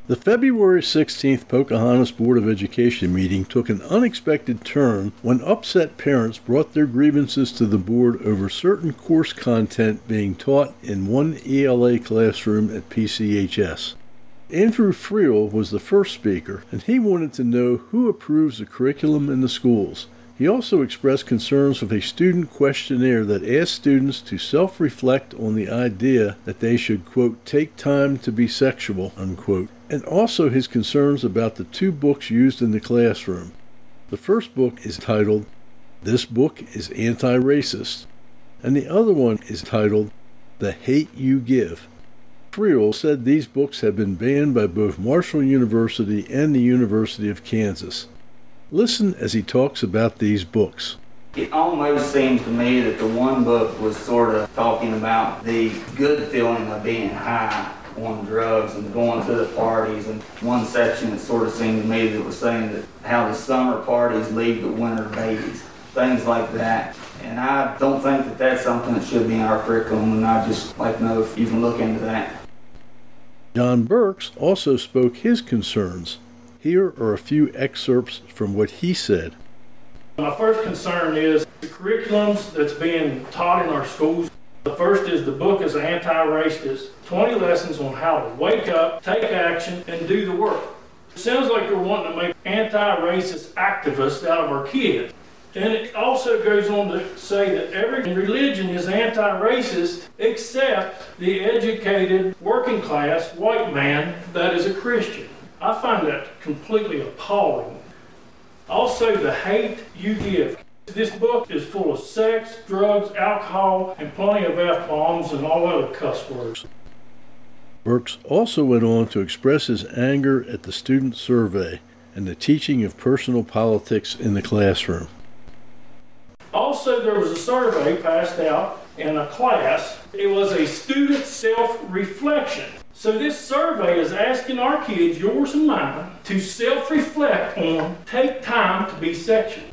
The February 16th Pocahontas Board of Education meeting took an unexpected turn when upset parents brought their grievances to the board over certain course content being taught in one ELA classroom at PCHS. Andrew Friel was the first speaker, and he wanted to know who approves the curriculum in the schools. He also expressed concerns with a student questionnaire that asked students to self-reflect on the idea that they should, quote, take time to be sexual, unquote, and also his concerns about the two books used in the classroom. The first book is titled, This Book is Anti-Racist, and the other one is titled, The Hate You Give. Friel said these books have been banned by both Marshall University and the University of Kansas. Listen as he talks about these books. It almost seems to me that the one book was sort of talking about the good feeling of being high on drugs and going to the parties, and one section it sort of seemed to me that was saying that how the summer parties leave the winter babies, things like that. And I don't think that that's something that should be in our curriculum, and I'd just like to know if you can look into that. John Burks also spoke his concerns. Here are a few excerpts from what he said. My first concern is the curriculums that's being taught in our schools. The first is the book is anti-racist, 20 lessons on how to wake up, take action, and do the work. It sounds like they're wanting to make anti-racist activists out of our kids. And it also goes on to say that every religion is anti-racist except the educated, working class, white man that is a Christian. I find that completely appalling. Also, the hate you give. This book is full of sex, drugs, alcohol, and plenty of F-bombs and all other cuss words. Burks also went on to express his anger at the student survey and the teaching of personal politics in the classroom. Also, there was a survey passed out in a class. It was a student self-reflection. So this survey is asking our kids, yours and mine, to self-reflect on take time to be sexual.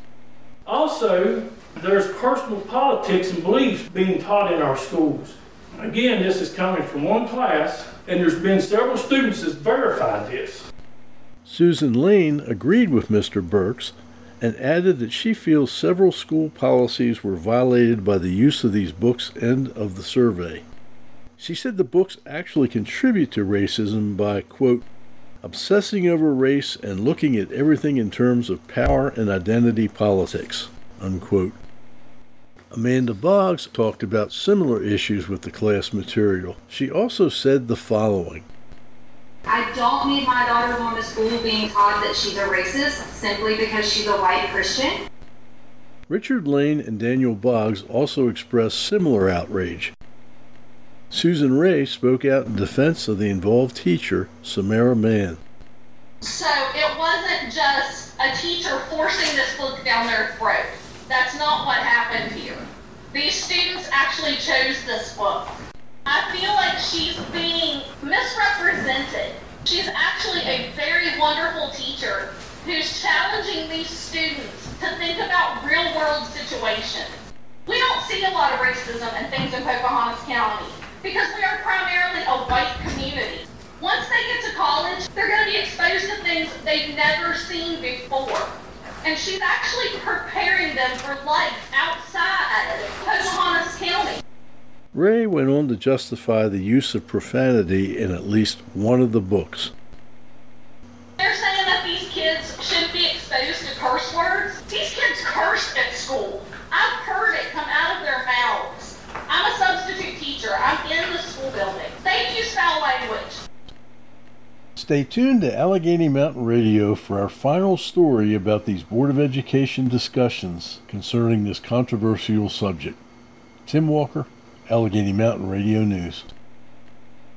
Also, there's personal politics and beliefs being taught in our schools. Again, this is coming from one class, and there's been several students that verified this. Susan Lane agreed with Mr. Burks and added that she feels several school policies were violated by the use of these books and of the survey. She said the books actually contribute to racism by, quote, obsessing over race and looking at everything in terms of power and identity politics, unquote. Amanda Boggs talked about similar issues with the class material. She also said the following. I don't need my daughter going to school being taught that she's a racist simply because she's a white Christian. Richard Lane and Daniel Boggs also expressed similar outrage. Susan Ray spoke out in defense of the involved teacher, Samara Mann. So it wasn't just a teacher forcing this book down their throat. That's not what happened here. These students actually chose this book. I feel like she's being misrepresented. She's actually a very wonderful teacher who's challenging these students to think about real-world situations. We don't see a lot of racism and things in Pocahontas County because we are primarily a white community. Once they get to college, they're going to be exposed to things they've never seen before. And she's actually preparing them for life outside Pocahontas County. Ray went on to justify the use of profanity in at least one of the books. They're saying that these kids shouldn't be exposed to curse words. These kids cursed at school. I've heard it come out of their mouths. I'm a substitute teacher. I'm in the school building. They use foul language. Stay tuned to Allegheny Mountain Radio for our final story about these Board of Education discussions concerning this controversial subject. Tim Walker, Allegheny Mountain Radio News.